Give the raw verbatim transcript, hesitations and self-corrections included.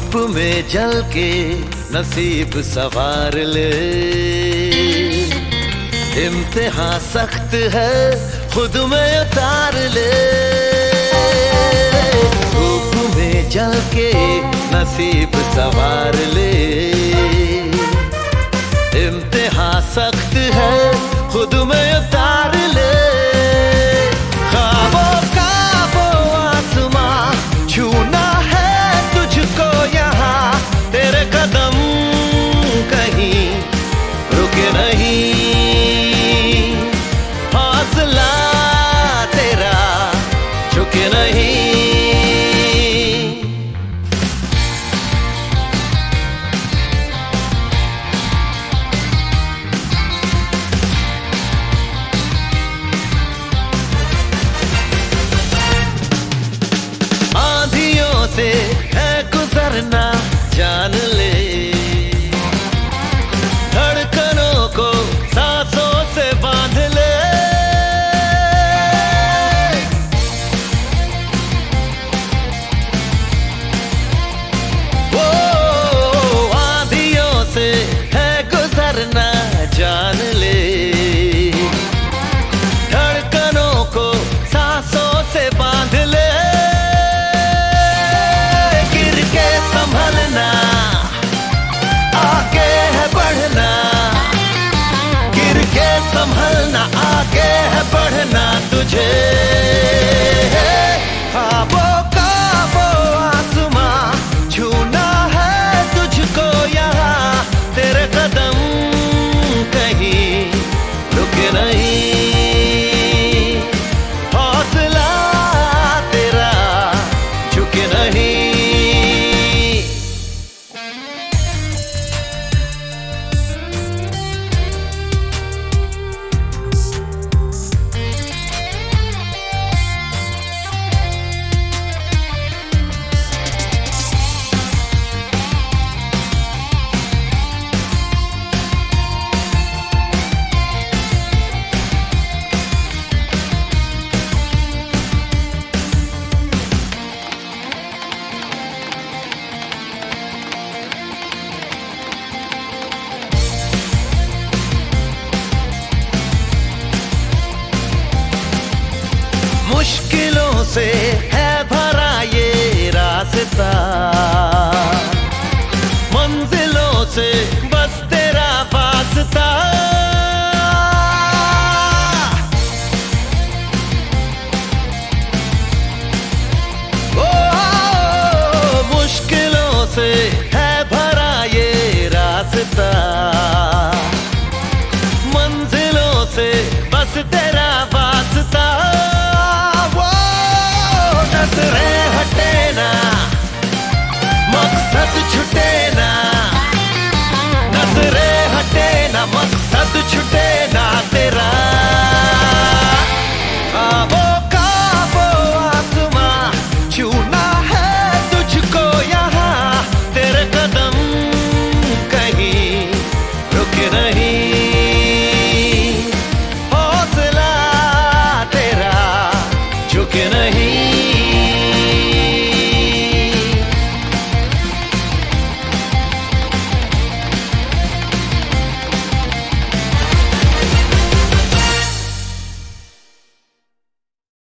धूप में जल के नसीब सवार ले, इम्तिहान सख्त है खुद में उतार ले। धूप में जल के नसीब सवार ले, इम्तिहान सख्त है खुद में उतार ले। ख्वाबों का वो आसमां छूना है तुझको यहाँ, तेरे कदम कहीं रुके नहीं, हौसला तेरा झुके नहीं। आंधियों से है गुजरना जान ले, धड़कनों को सांसों से बांध ले। वो आंधियों से है गुजरना जान ले, धड़कनों को सांसों से बांध ले। गिर के संभलना, आगे है बढ़ना, गिर के संभलना, आगे है बढ़ना तुझे। ख्वाबों का वो आसमां छूना है तुझको यहाँ, तेरे कदम कहीं रुके नहीं, हौसला तेरा झुके नहीं। मुश्किलों से है भरा ये रास्ता, मंजिलों से बस तेरा वास्ता। ओ, मुश्किलों से है भरा ये रास्ता, मंजिलों से बस तेरा वास्ता। नजरें हटे ना, मकसद छुटे ना, नजरें हटे ना, मकसद छुटे ना तेरा। ख्वाबों का वो आसमां छूना है तुझको यहाँ, तेरे कदम कहीं रुके नहीं, हौसला तेरा झुके नहीं।